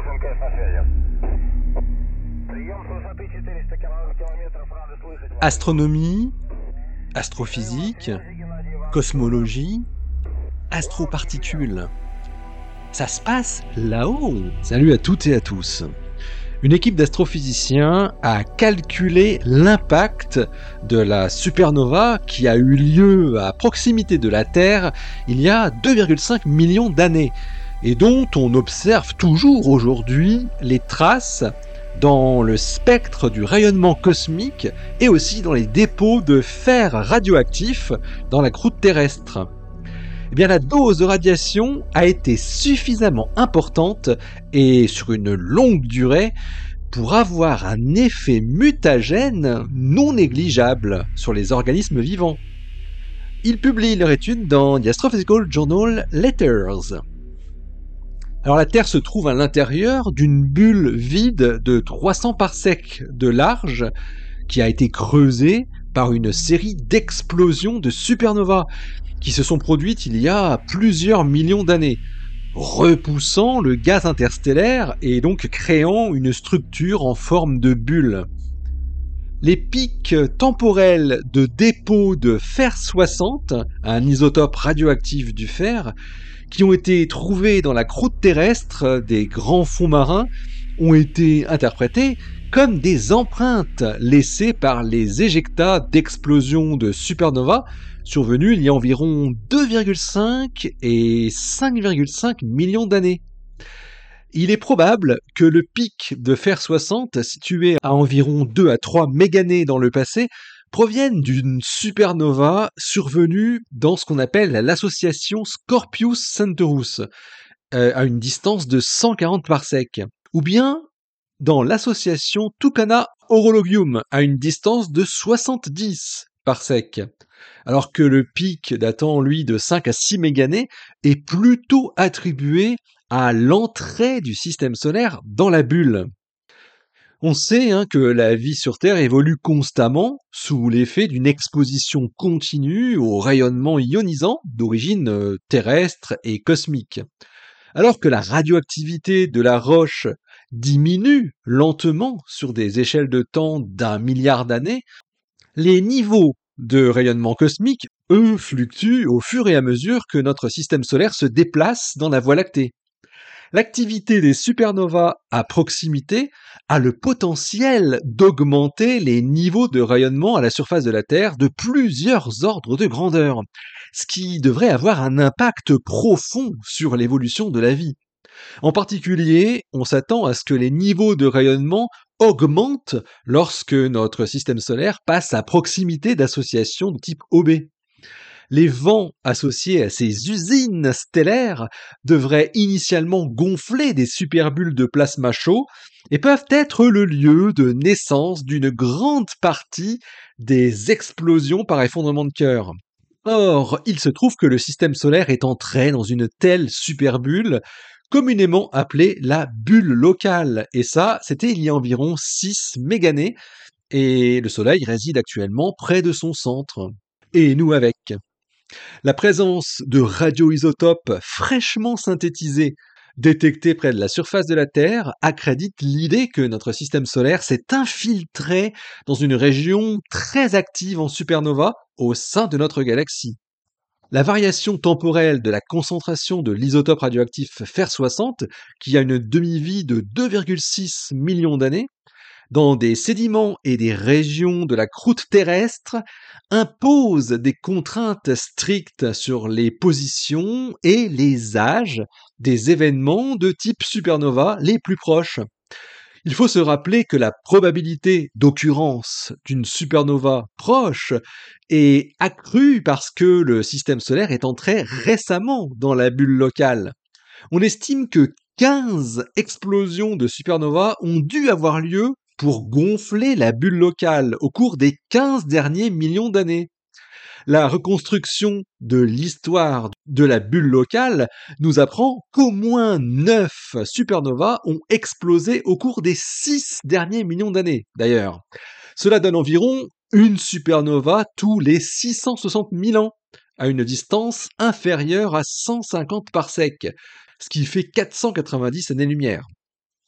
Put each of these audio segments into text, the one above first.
МКС на связи. Прием с высоты 400 километров. Рады слышать вас. Astronomie, astrophysique, cosmologie, astroparticules. Ça se passe là-haut. Salut à toutes et à tous. Une équipe d'astrophysiciens a calculé l'impact de la supernova qui a eu lieu à proximité de la Terre il y a 2,5 millions d'années et dont on observe toujours aujourd'hui les traces dans le spectre du rayonnement cosmique et aussi dans les dépôts de fer radioactif dans la croûte terrestre. Eh bien, la dose de radiation a été suffisamment importante et sur une longue durée pour avoir un effet mutagène non négligeable sur les organismes vivants. Ils publient leur étude dans The Astrophysical Journal Letters. Alors la Terre se trouve à l'intérieur d'une bulle vide de 300 parsecs de large qui a été creusée par une série d'explosions de supernovas qui se sont produites il y a plusieurs millions d'années, repoussant le gaz interstellaire et donc créant une structure en forme de bulle. Les pics temporels de dépôt de fer 60, un isotope radioactif du fer, qui ont été trouvés dans la croûte terrestre des grands fonds marins, ont été interprétés comme des empreintes laissées par les éjectats d'explosions de supernovas survenus il y a environ 2,5 et 5,5 millions d'années. Il est probable que le pic de fer 60, situé à environ 2 à 3 mégannées dans le passé, provienne d'une supernova survenue dans ce qu'on appelle l'association Scorpius-Centaurus, à une distance de 140 parsecs, ou bien dans l'association Tucana-Horologium, à une distance de 70 parsecs, alors que le pic datant, lui, de 5 à 6 méganées est plutôt attribué à l'entrée du système solaire dans la bulle. On sait que la vie sur Terre évolue constamment sous l'effet d'une exposition continue au rayonnement ionisant d'origine terrestre et cosmique. Alors que la radioactivité de la roche diminue lentement sur des échelles de temps d'1 milliard d'années, les niveaux de rayonnement cosmique, eux, fluctuent au fur et à mesure que notre système solaire se déplace dans la Voie lactée. L'activité des supernovas à proximité a le potentiel d'augmenter les niveaux de rayonnement à la surface de la Terre de plusieurs ordres de grandeur, ce qui devrait avoir un impact profond sur l'évolution de la vie. En particulier, on s'attend à ce que les niveaux de rayonnement augmentent lorsque notre système solaire passe à proximité d'associations de type OB. Les vents associés à ces usines stellaires devraient initialement gonfler des superbulles de plasma chaud et peuvent être le lieu de naissance d'une grande partie des explosions par effondrement de cœur. Or, il se trouve que le système solaire est entré dans une telle superbulle, communément appelée la bulle locale, et ça, c'était il y a environ 6 méganées, et le Soleil réside actuellement près de son centre. Et nous avec. La présence de radioisotopes fraîchement synthétisés détectés près de la surface de la Terre accrédite l'idée que notre système solaire s'est infiltré dans une région très active en supernova au sein de notre galaxie. La variation temporelle de la concentration de l'isotope radioactif fer 60, qui a une demi-vie de 2,6 millions d'années, dans des sédiments et des régions de la croûte terrestre, impose des contraintes strictes sur les positions et les âges des événements de type supernova les plus proches. Il faut se rappeler que la probabilité d'occurrence d'une supernova proche est accrue parce que le système solaire est entré récemment dans la bulle locale. On estime que 15 explosions de supernova ont dû avoir lieu pour gonfler la bulle locale au cours des 15 derniers millions d'années. La reconstruction de l'histoire de la bulle locale nous apprend qu'au moins 9 supernovas ont explosé au cours des 6 derniers millions d'années, d'ailleurs. Cela donne environ une supernova tous les 660 000 ans, à une distance inférieure à 150 parsecs, ce qui fait 490 années-lumière.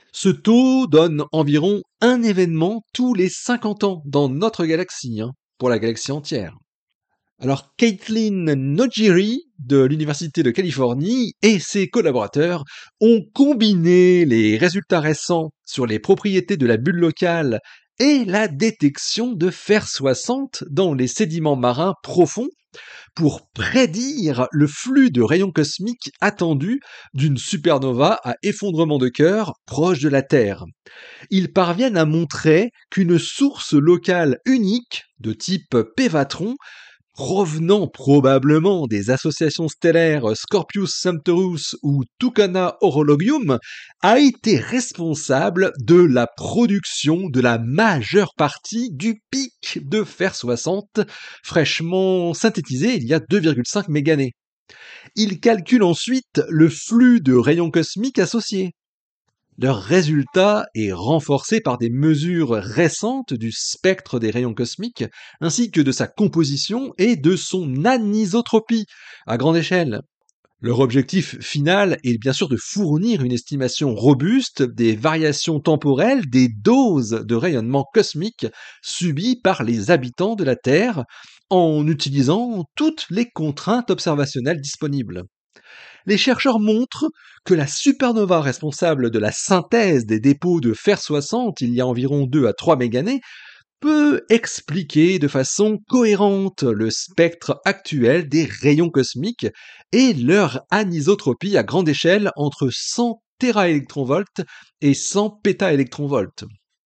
Ce taux donne environ un événement tous les 50 ans dans notre galaxie, pour la galaxie entière. Alors, Caitlin Nojiri de l'Université de Californie et ses collaborateurs ont combiné les résultats récents sur les propriétés de la bulle locale et la détection de fer 60 dans les sédiments marins profonds pour prédire le flux de rayons cosmiques attendu d'une supernova à effondrement de cœur proche de la Terre. Ils parviennent à montrer qu'une source locale unique de type Pévatron, provenant probablement des associations stellaires Scorpius Centaurus ou Tucana Horologium, a été responsable de la production de la majeure partie du pic de fer 60, fraîchement synthétisé il y a 2,5 mégannées. Ils calculent ensuite le flux de rayons cosmiques associés. Leur résultat est renforcé par des mesures récentes du spectre des rayons cosmiques, ainsi que de sa composition et de son anisotropie à grande échelle. Leur objectif final est bien sûr de fournir une estimation robuste des variations temporelles des doses de rayonnement cosmique subies par les habitants de la Terre en utilisant toutes les contraintes observationnelles disponibles. Les chercheurs montrent que la supernova responsable de la synthèse des dépôts de fer 60 il y a environ 2 à 3 mégannées peut expliquer de façon cohérente le spectre actuel des rayons cosmiques et leur anisotropie à grande échelle entre 100 téraélectronvolts et 100 pétaélectronvolts.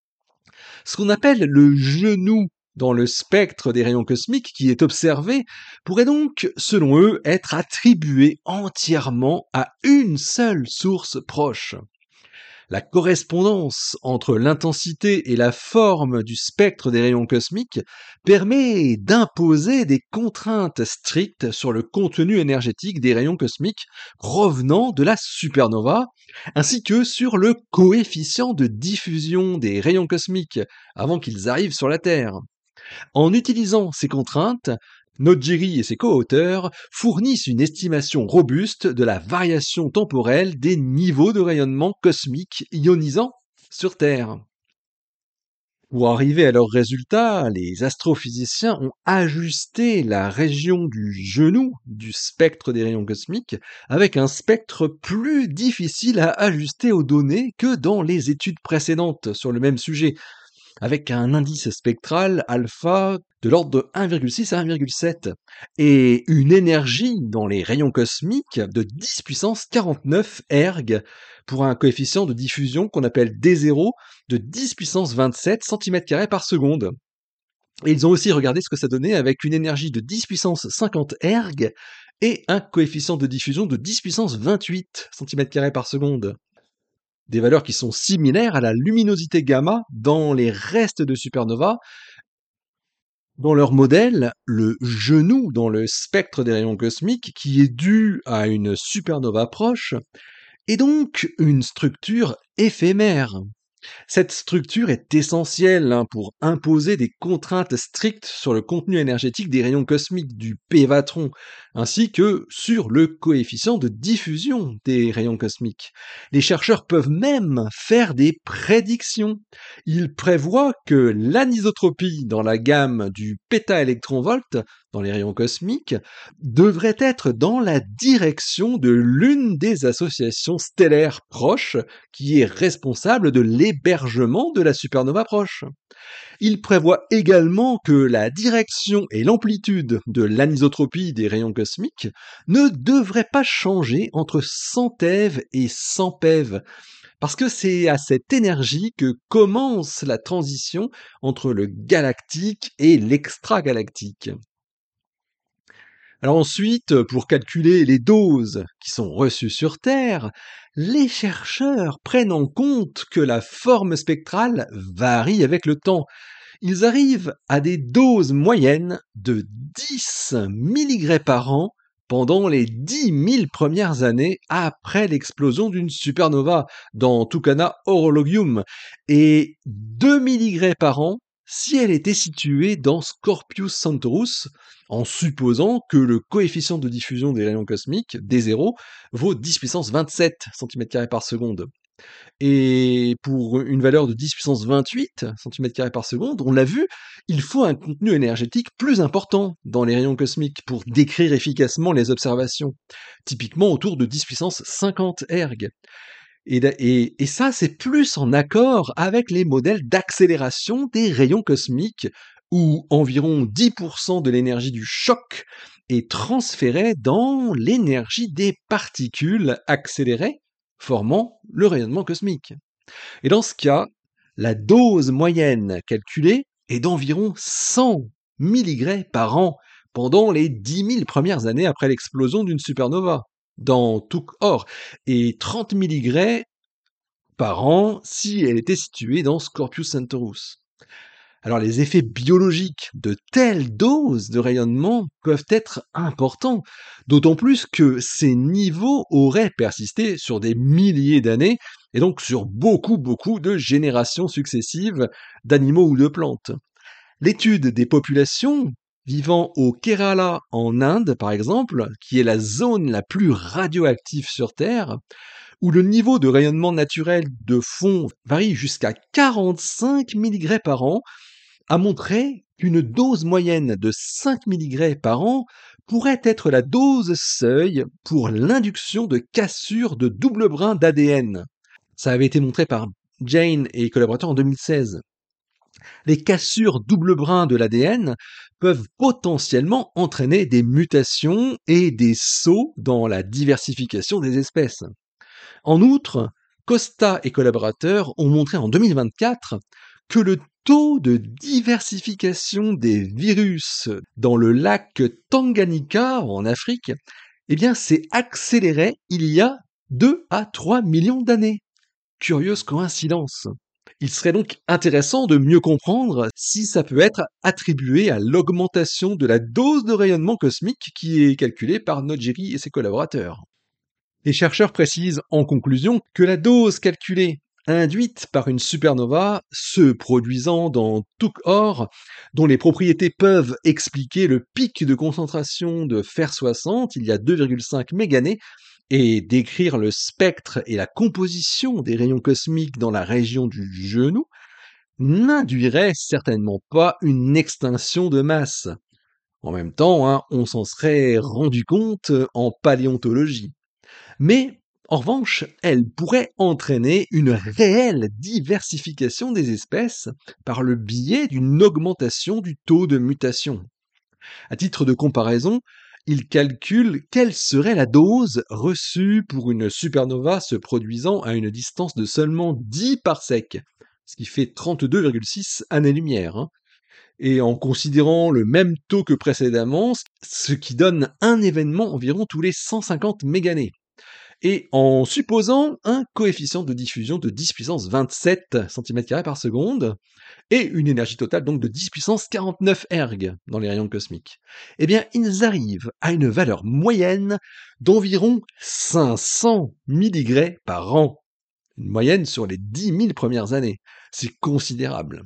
Ce qu'on appelle le genou dans le spectre des rayons cosmiques qui est observé pourrait donc, selon eux, être attribué entièrement à une seule source proche. La correspondance entre l'intensité et la forme du spectre des rayons cosmiques permet d'imposer des contraintes strictes sur le contenu énergétique des rayons cosmiques provenant de la supernova, ainsi que sur le coefficient de diffusion des rayons cosmiques avant qu'ils arrivent sur la Terre. En utilisant ces contraintes, Nojiri et ses co-auteurs fournissent une estimation robuste de la variation temporelle des niveaux de rayonnement cosmique ionisant sur Terre. Pour arriver à leurs résultats, les astrophysiciens ont ajusté la région du genou du spectre des rayons cosmiques avec un spectre plus difficile à ajuster aux données que dans les études précédentes sur le même sujet, avec un indice spectral alpha de l'ordre de 1,6 à 1,7 et une énergie dans les rayons cosmiques de 10 puissance 49 erg pour un coefficient de diffusion qu'on appelle D0 de 10 puissance 27 cm² par seconde. Et ils ont aussi regardé ce que ça donnait avec une énergie de 10 puissance 50 erg et un coefficient de diffusion de 10 puissance 28 cm² par seconde. Des valeurs qui sont similaires à la luminosité gamma dans les restes de supernova. Dans leur modèle, le genou dans le spectre des rayons cosmiques, qui est dû à une supernova proche, est donc une structure éphémère. Cette structure est essentielle pour imposer des contraintes strictes sur le contenu énergétique des rayons cosmiques du Pévatron, ainsi que sur le coefficient de diffusion des rayons cosmiques. Les chercheurs peuvent même faire des prédictions. Ils prévoient que l'anisotropie dans la gamme du pétaélectronvolt, dans les rayons cosmiques, devrait être dans la direction de l'une des associations stellaires proches qui est responsable de l'hébergement de la supernova proche. Il prévoit également que la direction et l'amplitude de l'anisotropie des rayons cosmiques ne devraient pas changer entre 100 TeV et 100 PeV, parce que c'est à cette énergie que commence la transition entre le galactique et l'extragalactique. Alors ensuite, pour calculer les doses qui sont reçues sur Terre, les chercheurs prennent en compte que la forme spectrale varie avec le temps. Ils arrivent à des doses moyennes de 10 mg par an pendant les 10 000 premières années après l'explosion d'une supernova dans Tucana Horologium et 2 mg par an si elle était située dans Scorpius Centaurus, en supposant que le coefficient de diffusion des rayons cosmiques, D0, vaut 10 puissance 27 cm² par seconde. Et pour une valeur de 10 puissance 28 cm² par seconde, on l'a vu, il faut un contenu énergétique plus important dans les rayons cosmiques pour décrire efficacement les observations, typiquement autour de 10 puissance 50 erg. Et ça, c'est plus en accord avec les modèles d'accélération des rayons cosmiques, où environ 10% de l'énergie du choc est transférée dans l'énergie des particules accélérées, formant le rayonnement cosmique. Et dans ce cas, la dose moyenne calculée est d'environ 100 mg par an pendant les 10 000 premières années après l'explosion d'une supernova dans Took-Or, et 30 mg par an si elle était située dans Scorpius Centaurus. Alors les effets biologiques de telles doses de rayonnement peuvent être importants, d'autant plus que ces niveaux auraient persisté sur des milliers d'années, et donc sur beaucoup de générations successives d'animaux ou de plantes. L'étude des populations vivant au Kerala en Inde, par exemple, qui est la zone la plus radioactive sur Terre, où le niveau de rayonnement naturel de fond varie jusqu'à 45 mg par an, a montré qu'une dose moyenne de 5 mg par an pourrait être la dose seuil pour l'induction de cassures de double brin d'ADN. Ça avait été montré par Jane et collaborateurs en 2016. Les cassures double brin de l'ADN peuvent potentiellement entraîner des mutations et des sauts dans la diversification des espèces. En outre, Costa et collaborateurs ont montré en 2024 que le taux de diversification des virus dans le lac Tanganyika en Afrique, s'est accéléré il y a 2 à 3 millions d'années. Curieuse coïncidence. Il serait donc intéressant de mieux comprendre si ça peut être attribué à l'augmentation de la dose de rayonnement cosmique qui est calculée par Nojiri et ses collaborateurs. Les chercheurs précisent en conclusion que la dose calculée induite par une supernova se produisant dans Took-Or, dont les propriétés peuvent expliquer le pic de concentration de fer 60 il y a 2,5 mégannées, et décrire le spectre et la composition des rayons cosmiques dans la région du genou, n'induirait certainement pas une extinction de masse. En même temps, on s'en serait rendu compte en paléontologie. Mais, en revanche, elle pourrait entraîner une réelle diversification des espèces par le biais d'une augmentation du taux de mutation. À titre de comparaison, il calcule quelle serait la dose reçue pour une supernova se produisant à une distance de seulement 10 parsecs, ce qui fait 32,6 années-lumière, et en considérant le même taux que précédemment, ce qui donne un événement environ tous les 150 méganées, et en supposant un coefficient de diffusion de 10 puissance 27 cm² par seconde, et une énergie totale donc de 10 puissance 49 erg dans les rayons cosmiques, ils arrivent à une valeur moyenne d'environ 500 mg par an. Une moyenne sur les 10 000 premières années. C'est considérable.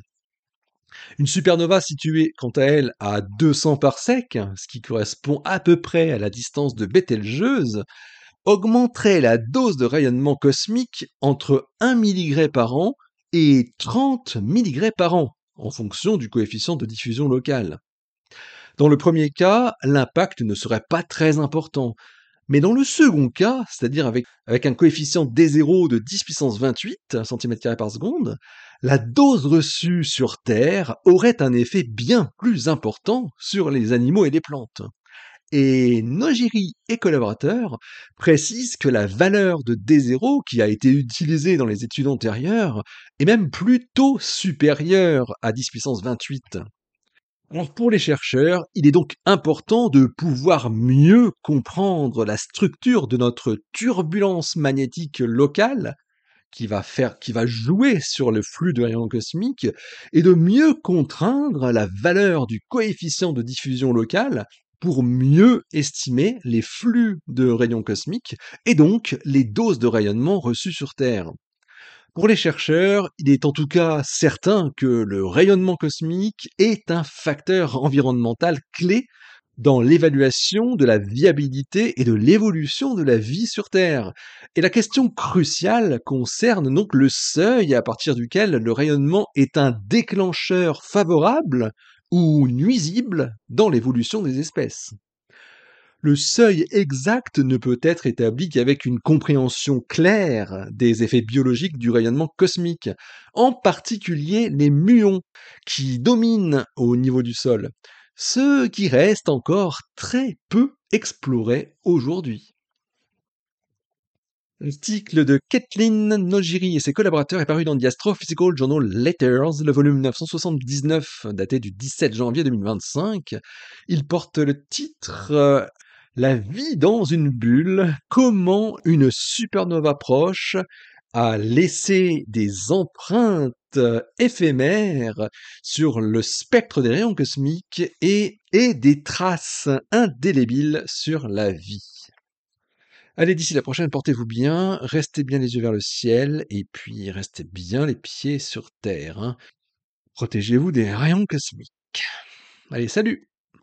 Une supernova située, quant à elle, à 200 parsecs, ce qui correspond à peu près à la distance de Bételgeuse, augmenterait la dose de rayonnement cosmique entre 1 mg par an et 30 mg par an, en fonction du coefficient de diffusion local. Dans le premier cas, l'impact ne serait pas très important, mais dans le second cas, c'est-à-dire avec un coefficient D0 de 10 puissance 28 cm² par seconde, la dose reçue sur Terre aurait un effet bien plus important sur les animaux et les plantes. Et Nojiri et collaborateurs précisent que la valeur de D0 qui a été utilisée dans les études antérieures est même plutôt supérieure à 10 puissance 28. Alors pour les chercheurs, il est donc important de pouvoir mieux comprendre la structure de notre turbulence magnétique locale qui va jouer sur le flux de rayons cosmiques et de mieux contraindre la valeur du coefficient de diffusion local pour mieux estimer les flux de rayons cosmiques et donc les doses de rayonnement reçues sur Terre. Pour les chercheurs, il est en tout cas certain que le rayonnement cosmique est un facteur environnemental clé dans l'évaluation de la viabilité et de l'évolution de la vie sur Terre. Et la question cruciale concerne donc le seuil à partir duquel le rayonnement est un déclencheur favorable ou nuisible dans l'évolution des espèces. Le seuil exact ne peut être établi qu'avec une compréhension claire des effets biologiques du rayonnement cosmique, en particulier les muons qui dominent au niveau du sol, ce qui reste encore très peu exploré aujourd'hui. L'article de Kathleen Nojiri et ses collaborateurs est paru dans The Astrophysical Journal Letters, le volume 979, daté du 17 janvier 2025. Il porte le titre La vie dans une bulle, comment une supernova proche a laissé des empreintes éphémères sur le spectre des rayons cosmiques et des traces indélébiles sur la vie. Allez, d'ici la prochaine, portez-vous bien, restez bien les yeux vers le ciel, et puis restez bien les pieds sur terre. Protégez-vous des rayons cosmiques. Allez, salut!